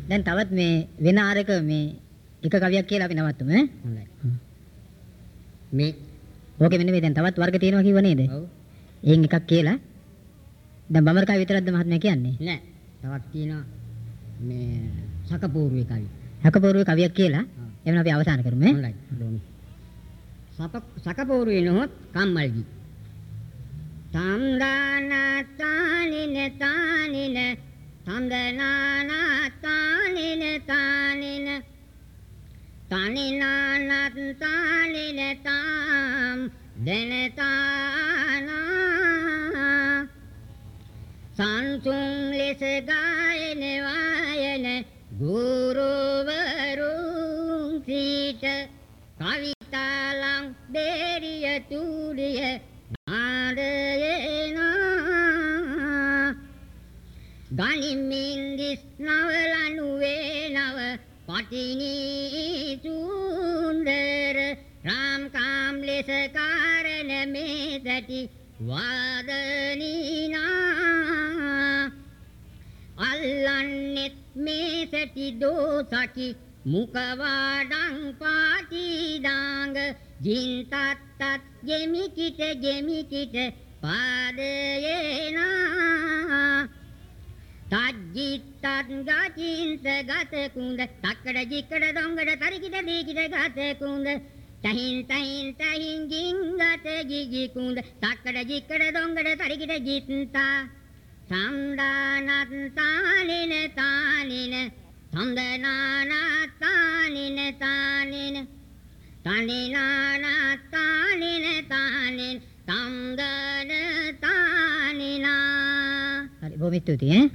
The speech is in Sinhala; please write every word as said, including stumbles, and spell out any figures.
දැන් තවත් මේ වෙන ආරක මේ එක කවියක් කියලා අපි නවත්තමු ඈ. හොඳයි. මේ ඕකේ මෙන්න මේ දැන් තවත් වර්ග තියෙනවා කිව්ව නේද? ඔව්. එයින් එකක් කියලා. දැන් බමර කවි විතරක්ද මහත්මයා කියන්නේ? නෑ. තවත් තියෙනවා මේ සකපූර්වේ කවි. හකපූර්වේ කවියක් කියලා. එවන අපි අවසන් කරමු ඈ. හොඳයි. දොමි. සප සකපූර්වේ නොහොත් කම්මල්ගි. තම්දානා තානින තානින තම්දනානා තානින තානින තනිනානත් තානින තාම් දෙනතානා සංසුන් ලෙස ගායන වායන ගුරුවරුන් සිට කවිතාලං බේරිය තුරිය නාදයේනා ගනිමින්දිස් නවලනුවේ නව පටිනී සුන්දර රාම් කාම් ලෙස කාරණ මේ දැටි වාදනීනා අල්ලන්නෙත් මේ සැටි දෝසකි මුකවාඩං පාටිදාංග ජින්තත්තත් ගෙමිකිට ගෙමිකිට පාදයේනා තජ්ජිත්තත් ගචින්ත ගතකුන්ද තක්කඩ ජික්කඩ දොංගඩ තරිකිට දීකිට ගතකුන්ද තහින් තහින් තහින් ගිංගත ගිගිකුන්ද තක්කඩ ජික්කඩ දොංගඩ තරිකිට ජිත්තා සම්දානත් තානින තානින සම්දනානා තානින තානින තනිනානා තානින තානින සම්දන තානිනා. හරි බොහොම ස්තුතියි ඈ.